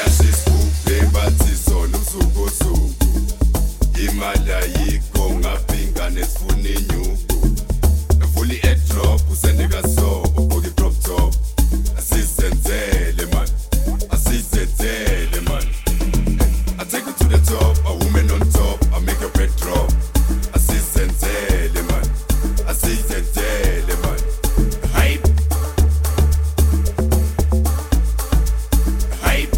siyashisikhuphe bathi sona usuku imali ayikho ngaphinga nesifuna inyuku vula i-airdrop usendeka so ugqoke i-crop top asizenzele man asizenzele man I take you to the top a woman on top I make your bed drop asizenzele man asizenzele man hype hype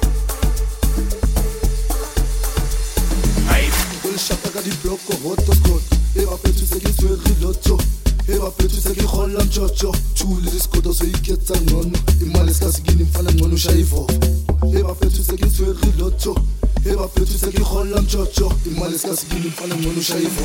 Shaka di bloko hotspot e va fait tout ce qui soit riloto e va fait tout ce qui rola mjojo chuli diskodo so iketsa ngono imali skasigini mfana ngono shayifo e va fait tout ce qui soit riloto e va fait tout ce qui rola mjojo imali skasigini mfana ngono shayifo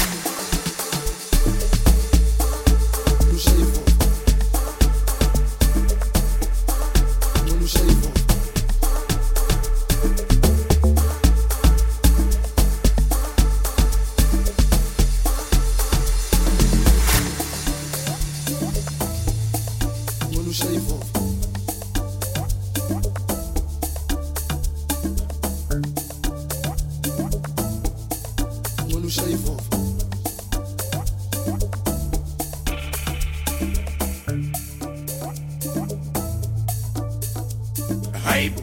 hype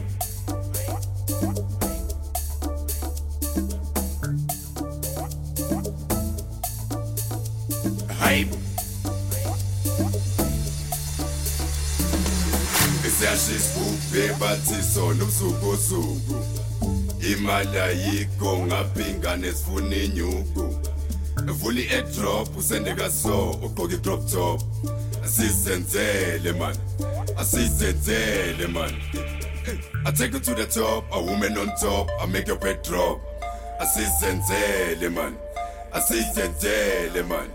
hype siyashisikhuphe bathi sona usuku imali ayikho ngaphinga nesifuna inyuku vula i-airdrop usendeka so ugqoke i-crop top asizenzele man asizenzele man I take you to the top a woman on top I make your bed drop asizenzele man asizenzele man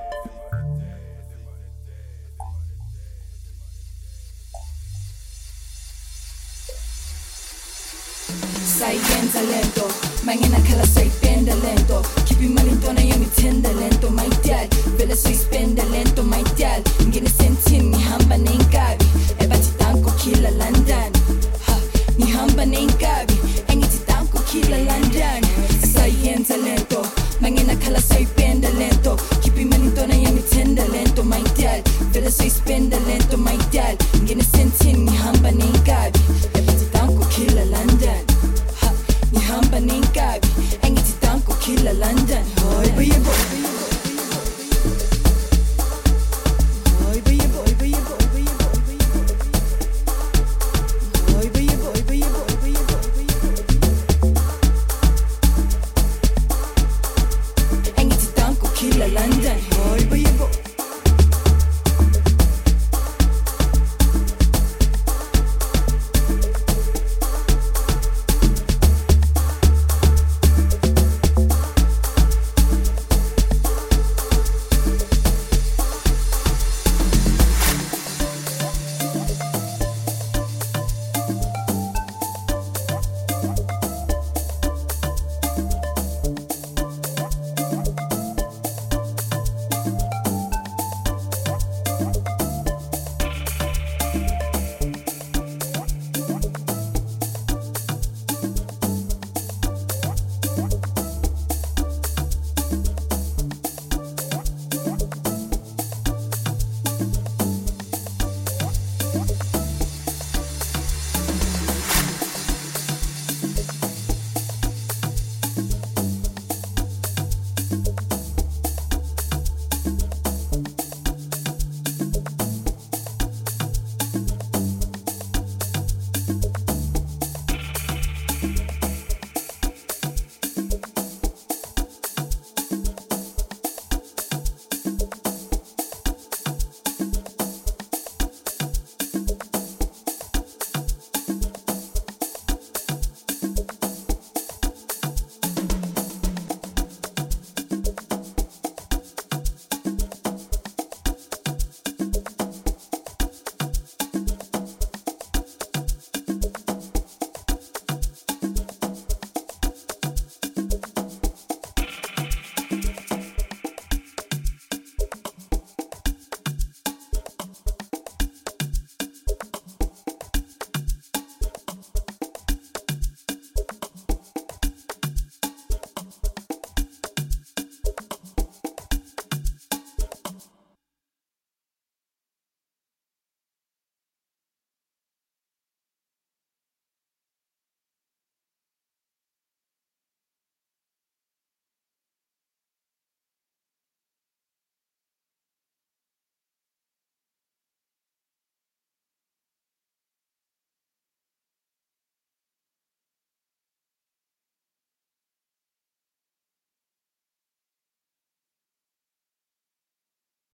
Sayenza lento, mañana kala sayipenda lento Keep imali ntwana yangithenda lento My dad, vele soyispenda lento My dad, ngine sentini ngihamba nenkabi Ebathi danko kila London Ha, ngihamba nenkabi